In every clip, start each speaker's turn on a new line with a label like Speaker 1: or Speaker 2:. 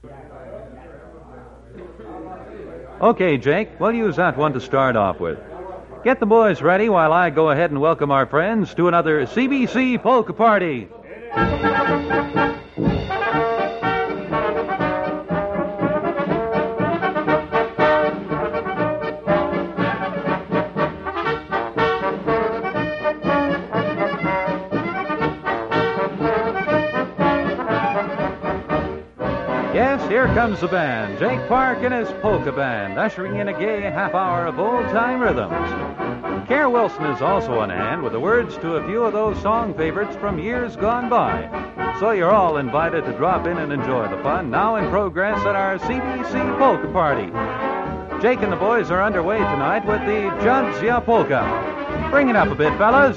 Speaker 1: Okay, Jake, we'll use that one to start off with. Get the boys ready while I go ahead and welcome our friends to another CBC Polka Party. Yes, here comes the band, Jake Park and his polka band, ushering in a gay half hour of old-time rhythms. Care Wilson is also on hand with the words to a few of those song favorites from years gone by. So you're all invited to drop in and enjoy the fun now in progress at our CBC Polka Party. Jake and the boys are underway tonight with the Jadzia Polka. Bring it up a bit, fellas.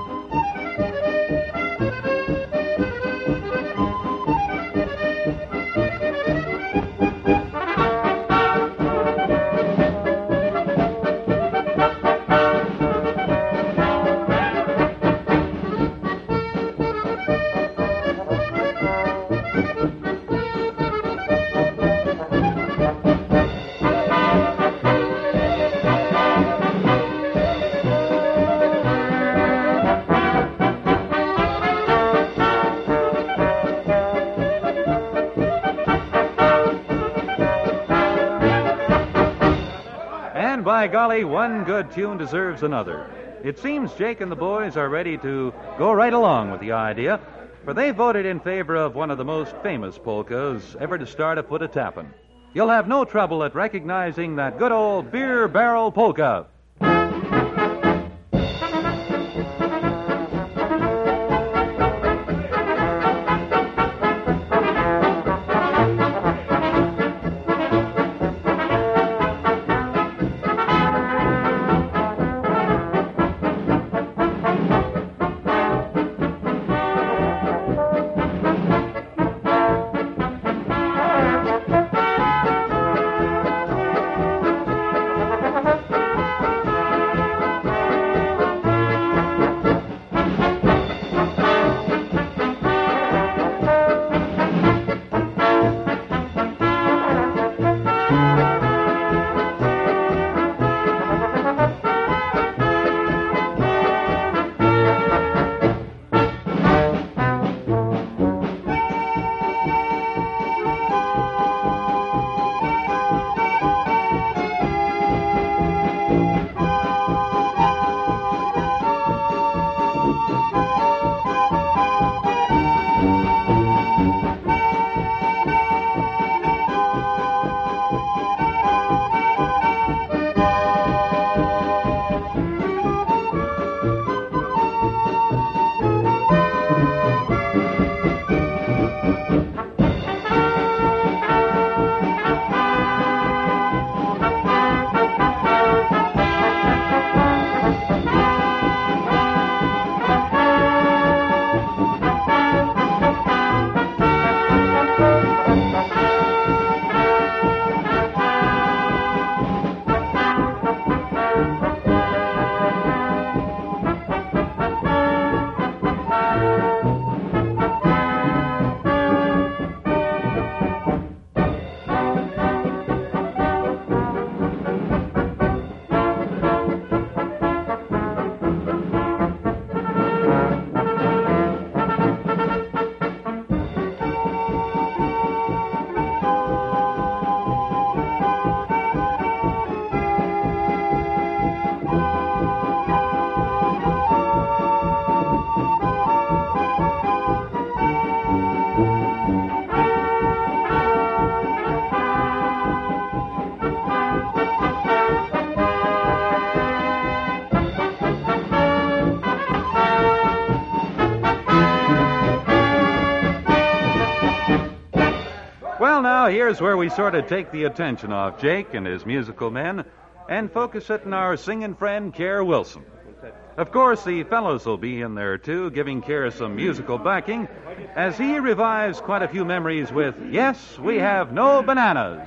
Speaker 1: By golly, one good tune deserves another. It seems Jake and the boys are ready to go right along with the idea, for they voted in favor of one of the most famous polkas ever to start a foot of tapping. You'll have no trouble at recognizing that good old beer barrel polka. Now, here's where we sort of take the attention off Jake and his musical men and focus it on our singing friend, Care Wilson. Of course, the fellows will be in there, too, giving Care some musical backing as he revives quite a few memories with Yes, We Have No Bananas.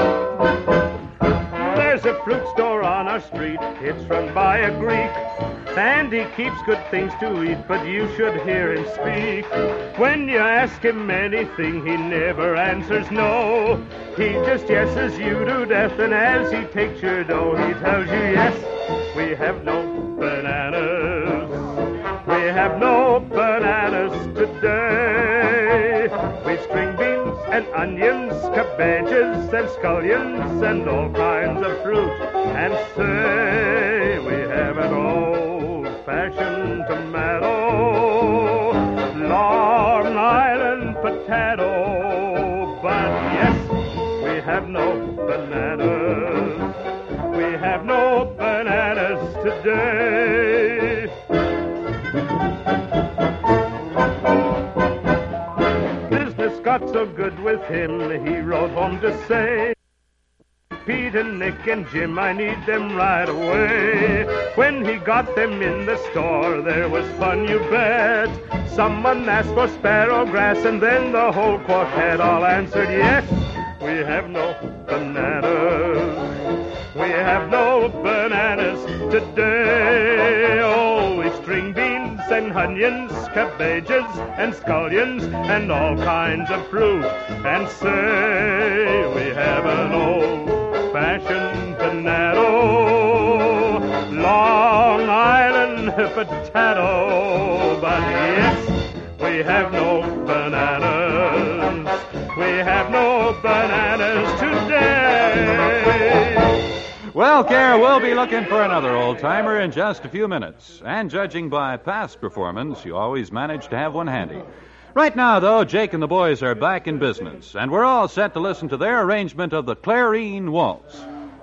Speaker 2: There's a fruit store on our street. It's run by a Greek. And he keeps good things to eat, but you should hear him speak. When you ask him anything, he never answers no. He just yeses you to death, and as he takes your dough, he tells you, yes, we have no bananas. We have no bananas today. We've string beans and onions, cabbages and scallions, and all kinds of fruit. And say, we have an old-fashioned tomato, Long Island potato. But yes, we have no bananas. We have no bananas today. Business got so good with him, he wrote home to say, Pete and Nick and Jim, I need them right away. When he got them in the store, there was fun, you bet. Someone asked for sparrow grass, and then the whole quartet all answered, yes, we have no bananas. We have no bananas today. Oh, we string beans and onions, cabbages and scallions, and all kinds of fruit. And say, we have an old-fashioned tomato, Long Island potato. But yes, we have no bananas. We have no bananas today.
Speaker 1: Well, Care, we'll be looking for another old-timer in just a few minutes. And judging by past performance, you always manage to have one handy. Right now, though, Jake and the boys are back in business, and we're all set to listen to their arrangement of the Clarine Waltz.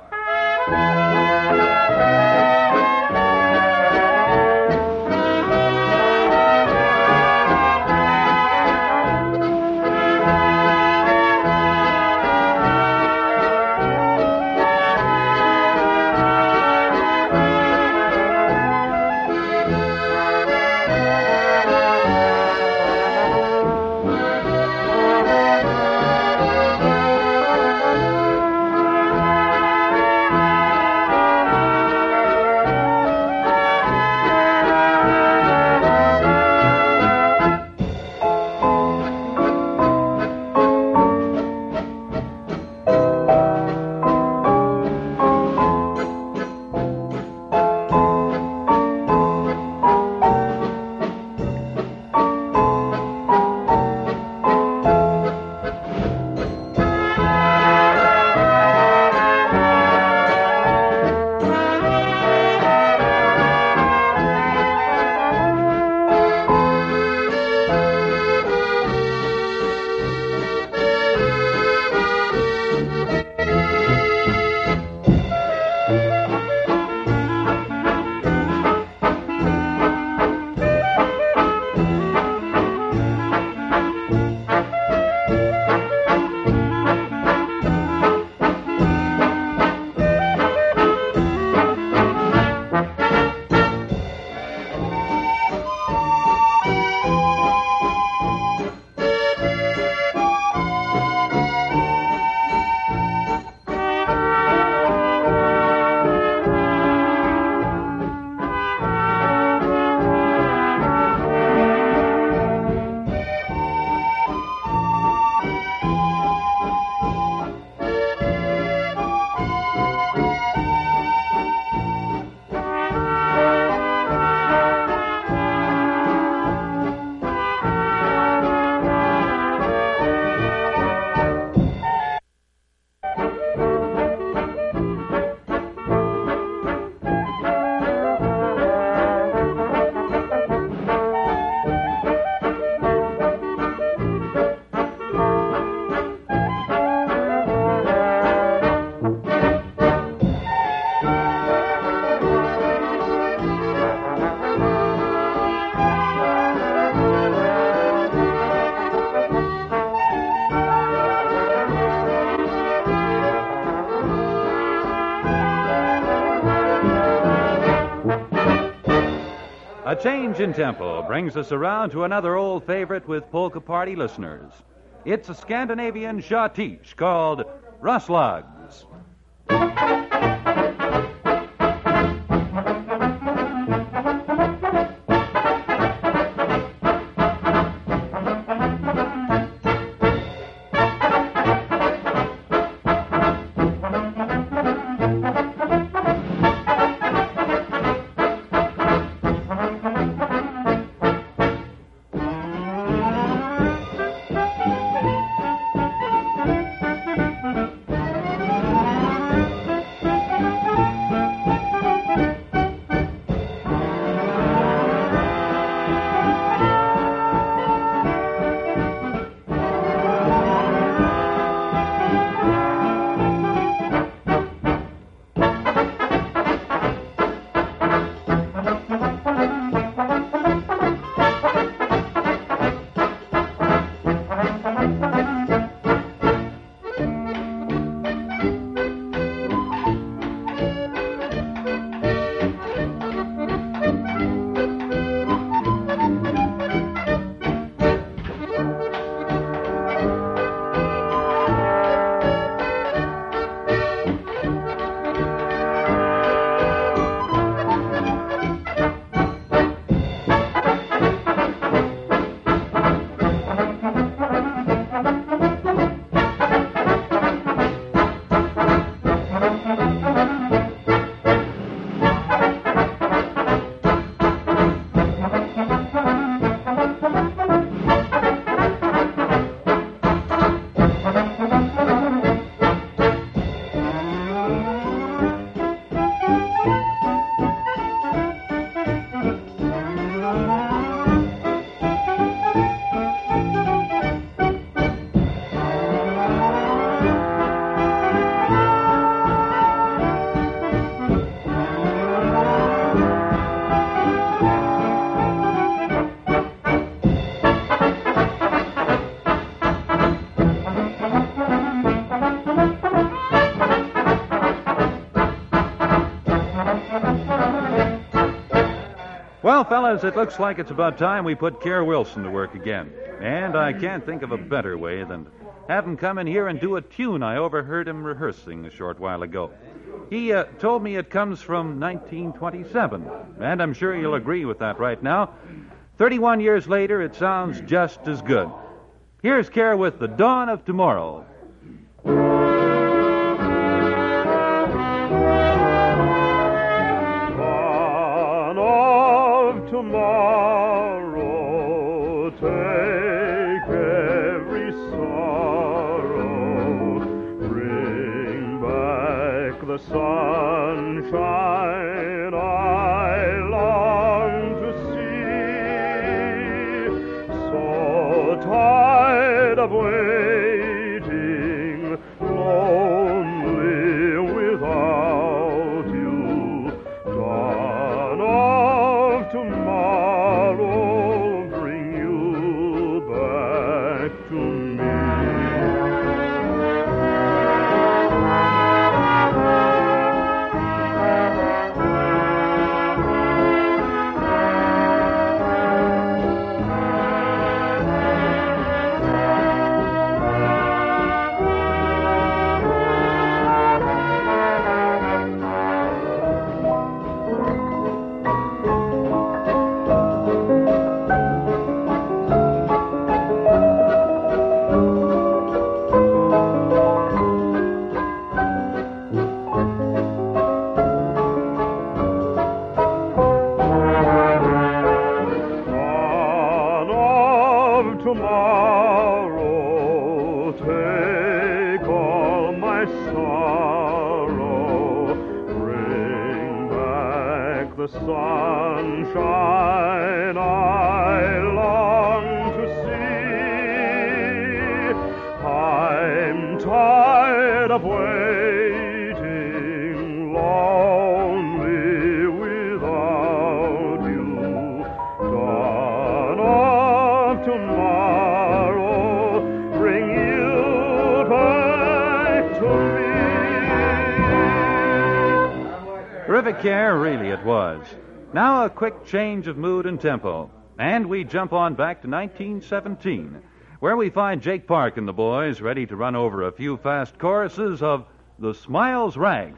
Speaker 1: A change in tempo brings us around to another old favorite with polka party listeners. It's a Scandinavian schottische called Russlags. Well, fellas, it looks like it's about time we put Care Wilson to work again. And I can't think of a better way than have him come in here and do a tune I overheard him rehearsing a short while ago. He told me it comes from 1927, and I'm sure you'll agree with that right now. 31 years later, it sounds just as good. Here's Care with The Dawn of Tomorrow.
Speaker 2: Dawn of tomorrow, take every sorrow, bring back the sunshine I long to see. So tired of waiting, lonely without you. Dawn of tomorrow, bring you back to me. Tomorrow, take all my sorrow, bring back the sunshine I long to see. I'm tired of waiting, lonely without you. Dawn of tomorrow, bring you back to me.
Speaker 1: Terrific Care, really it was. Now a quick change of mood and tempo. And we jump on back to 1917, where we find Jake Park and the boys ready to run over a few fast choruses of The Smiles Rag.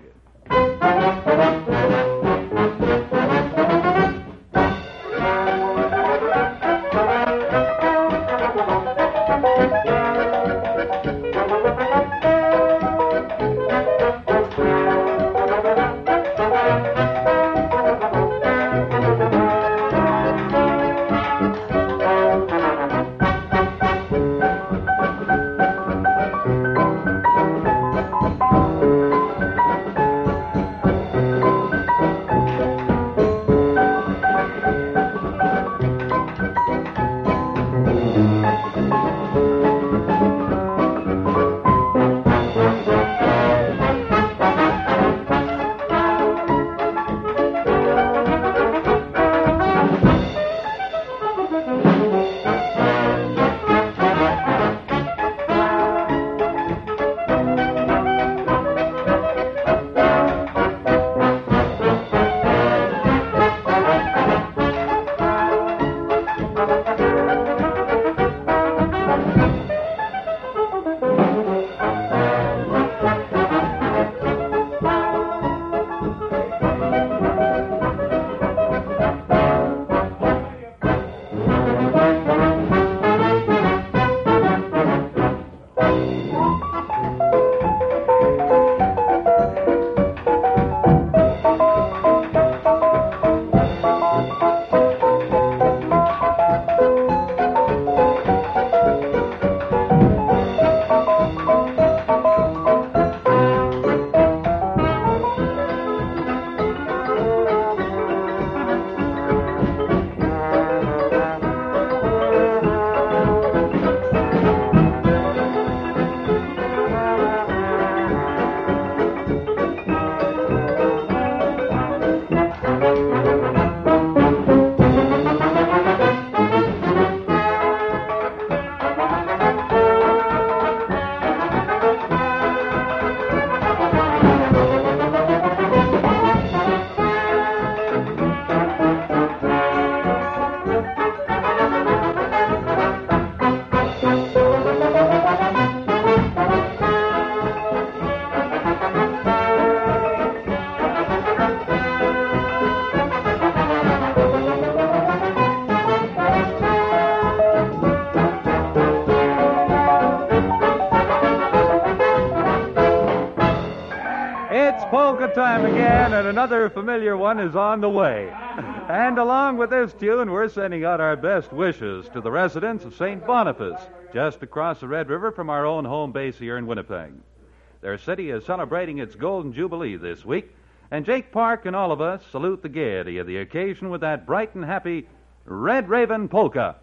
Speaker 1: and another familiar one is on the way. And along with this tune, we're sending out our best wishes to the residents of St. Boniface, just across the Red River from our own home base here in Winnipeg. Their city is celebrating its Golden Jubilee this week, and Jake Park and all of us salute the gaiety of the occasion with that bright and happy Red Raven Polka.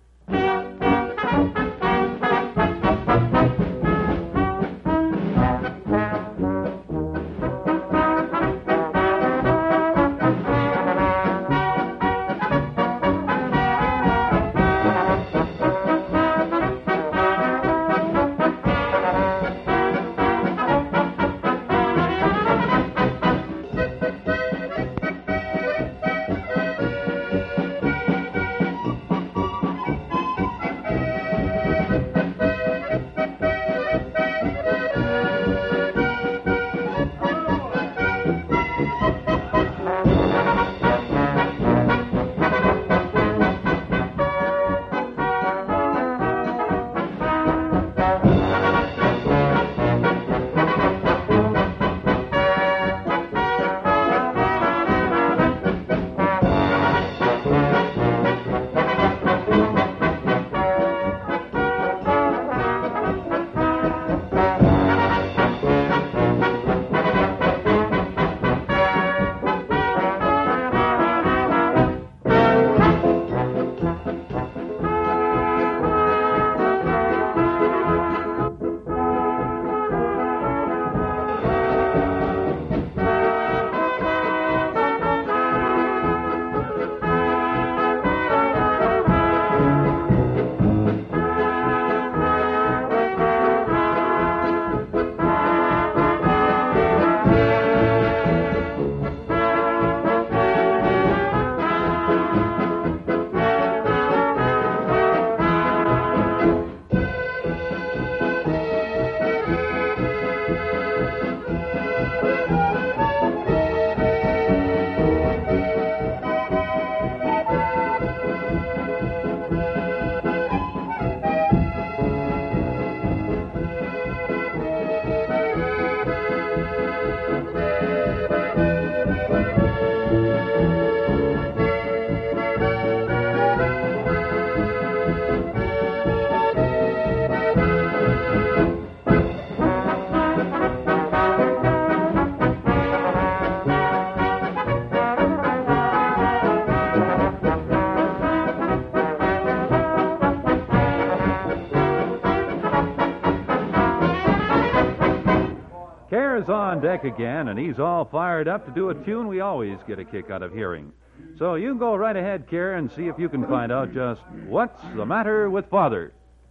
Speaker 1: Care's on deck again, and he's all fired up to do a tune we always get a kick out of hearing. So you go right ahead, Care, and see if you can find out just what's the matter with Father.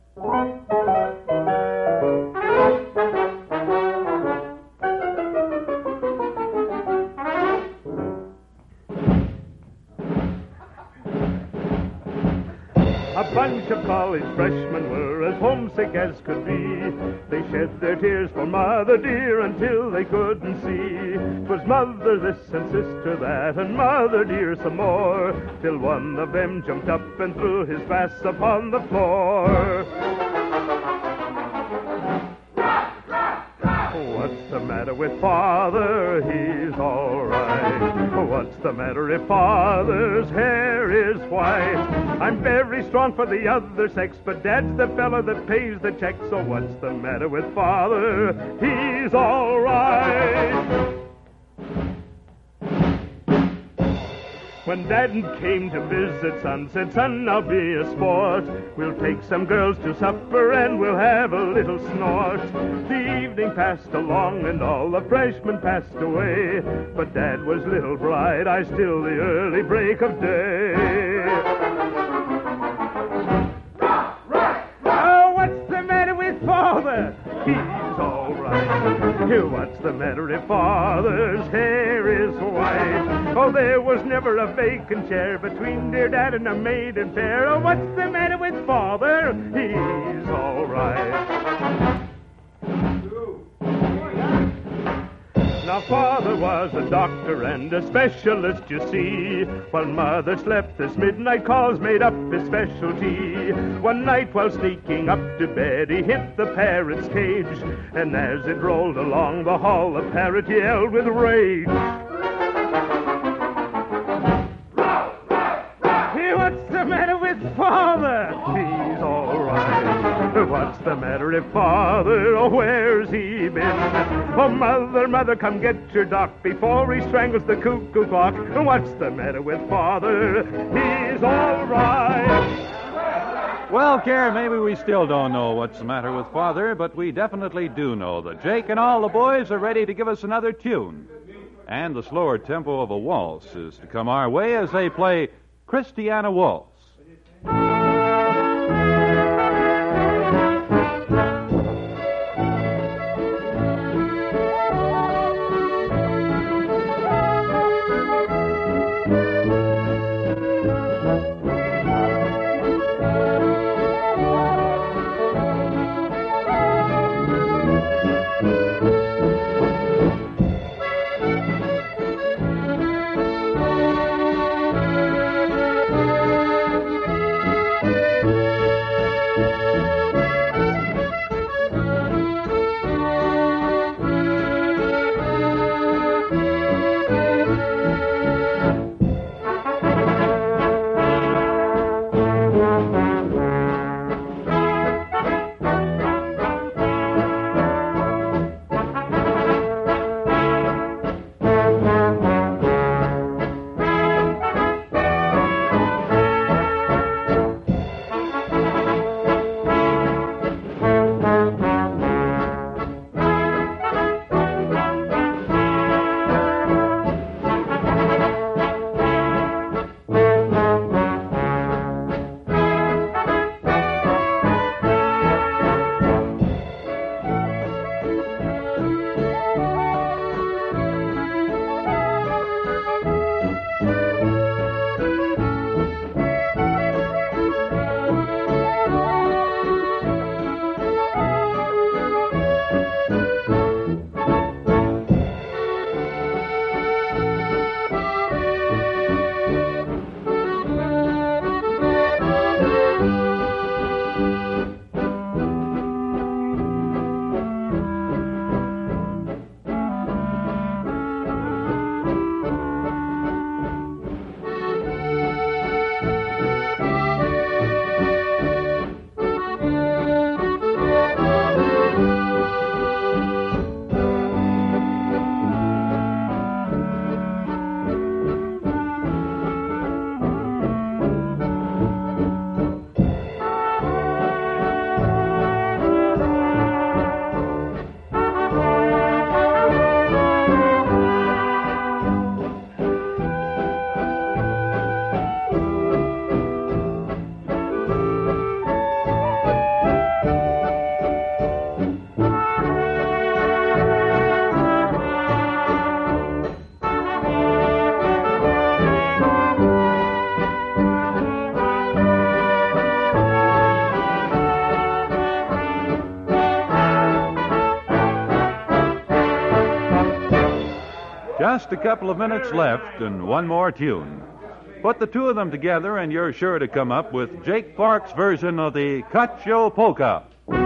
Speaker 2: A bunch of college freshmen were as homesick as could be. They shed their tears for mother dear until they couldn't see. 'Twas mother this and sister that and mother dear some more, till one of them jumped up and threw his vase upon the floor. What's the matter with father? He's all right. What's the matter if father's hair is white? I'm very strong for the other sex, but dad's the fella that pays the check. So what's the matter with father? He's all right. When Dad came to visit, son said, son, I'll be a sport. We'll take some girls to supper and we'll have a little snort. The evening passed along and all the freshmen passed away, but Dad was little bright-eyed still the early break of day. Oh, what's the matter with father? He's all right. What's the matter if father's hair is white? Oh, there was never a vacant chair between dear Dad and a maiden fair. Oh, what's the matter with father? He's all right. Now, father was a doctor and a specialist, you see. While mother slept, this midnight calls made up his specialty. One night while sneaking up to bed, he hit the parrot's cage. And as it rolled along the hall, the parrot yelled with rage. What's the matter with Father? He's all right. What's the matter with Father? Oh, where's he been? Oh, mother, come get your doc before he strangles the cuckoo clock. What's the matter with Father? He's all right.
Speaker 1: Well, Care, maybe we still don't know what's the matter with Father, but we definitely do know that Jake and all the boys are ready to give us another tune. And the slower tempo of a waltz is to come our way as they play Christiana Waltz. Just a couple of minutes left and one more tune. Put the two of them together and you're sure to come up with Jake Clark's version of the Cacio Polka.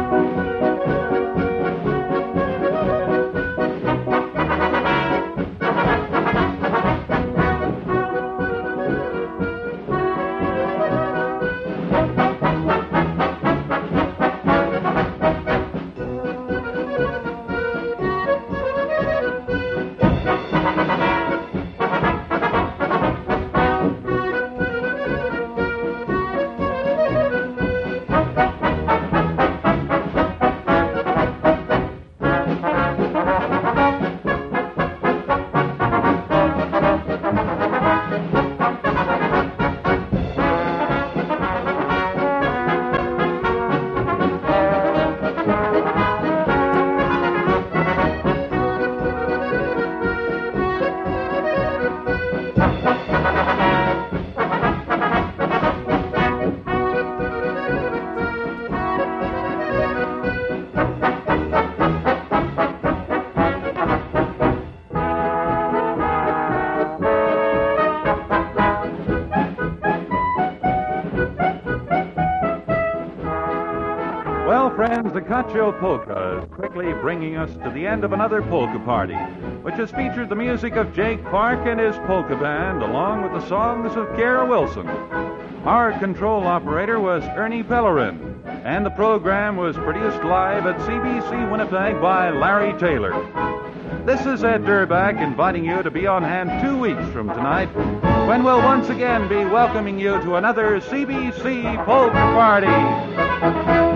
Speaker 1: Friends, the Cacio Polka is quickly bringing us to the end of another polka party, which has featured the music of Jake Clark and his polka band, along with the songs of Kara Wilson. Our control operator was Ernie Pellerin, and the program was produced live at CBC Winnipeg by Larry Taylor. This is Ed Durback inviting you to be on hand 2 weeks from tonight, when we'll once again be welcoming you to another CBC Polka Party.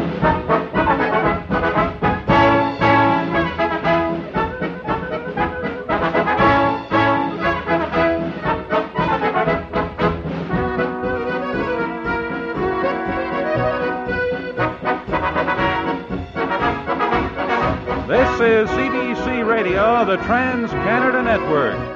Speaker 1: This is CBC Radio, the Trans-Canada Network.